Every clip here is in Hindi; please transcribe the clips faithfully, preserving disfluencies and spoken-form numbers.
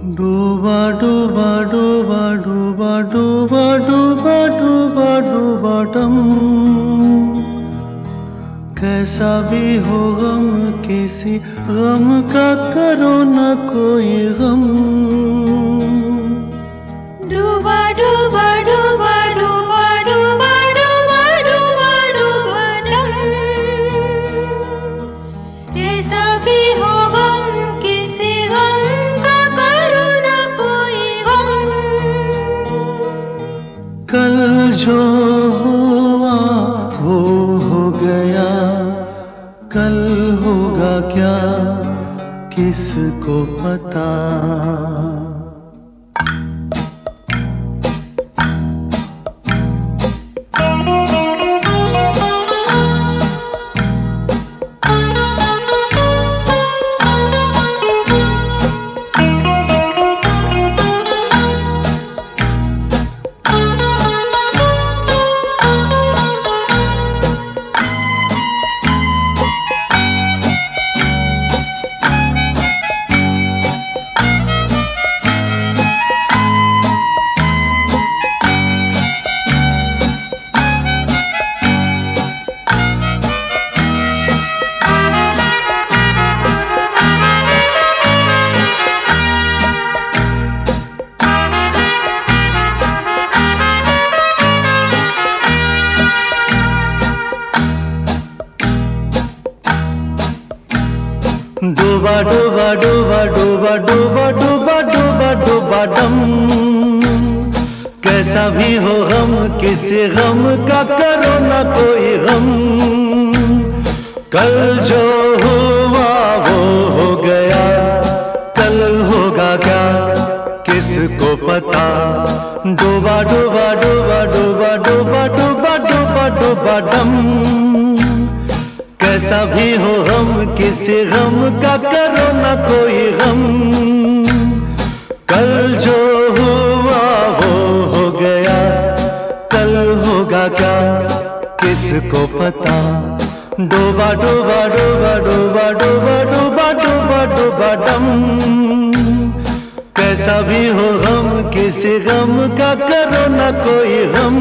डूबा डूबा डूबा डूबा डूबा डूबा डूबा डूबा डम। कैसा भी हो गम, किसी गम का करो न कोई गम। डूबा डूबा डूबा डूबा डूबा डूबा डूबा डूबा डम। कैसा भी हो गम, किसी गम का करो न कोई गम। कल जो हुआ वो हो गया, कल होगा क्या किसको पता। डूबा डूबा डूबा डूबा डूबा डूबा डूबा डूबा डम। कैसा भी हो गम, किसी गम का करो न कोई गम। कल जो हुआ वो हो गया, कल होगा क्या किसको पता। डूबा डूबा डूबा डूबा डूबा डूबा डूबा डूबा डम। कैसा भी हो गम, किसी गम का करो न कोई गम। कल जो हुआ वो हो गया, कल होगा क्या किसको पता। डूबा डूबा डूबा डूबा डूबा डूबा डूबा डूबा डम। कैसा भी हो गम, किसी गम का करो न कोई गम।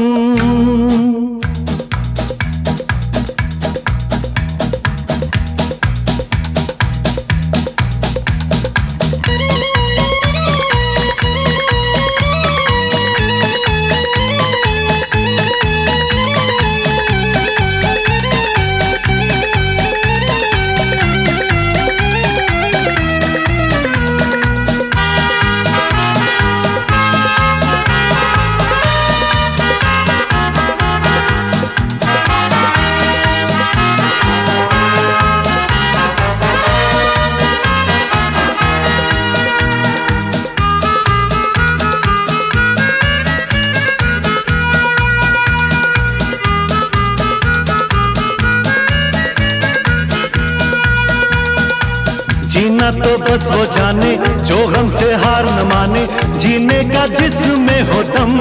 जीना तो बस वो जाने जो गम से हार न माने, जीने का जिसमें हो दम।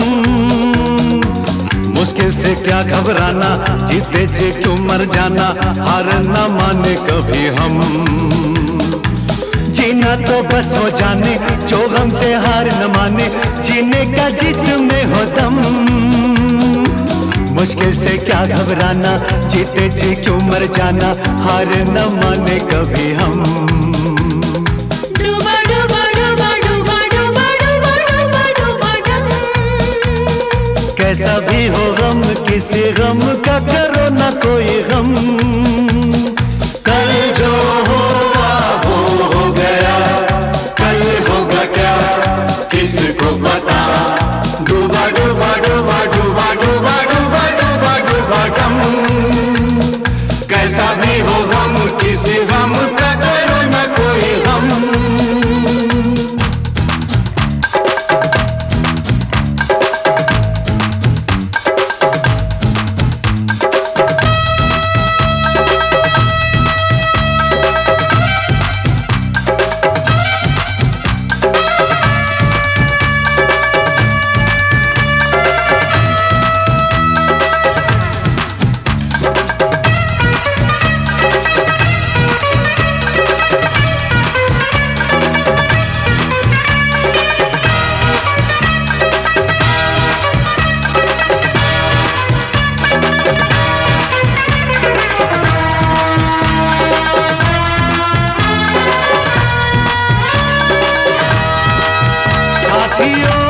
मुश्किल से क्या घबराना, जीते जी क्यों मर जाना, हार न माने कभी हम। जीना तो बस वो जाने जो गम से हार न माने, जीने का जिसमें हो दम। मुश्किल से क्या घबराना, जीते जी क्यों मर जाना, हार न माने कभी हम। डूबा डूबा डूबा डूबा डूबा डूबा डूबा डूबा डम। कैसा भी हो गम, किसी गम का करो न कोई गम। कल जो हुआ वो हो गया, कल होगा क्या किसको पता। डूबा डूबा डूबा डूबा डूबा डूबा डूबा डूबा डम। कैसा भी हो गम, किसी गम का करो न कोई गम। यो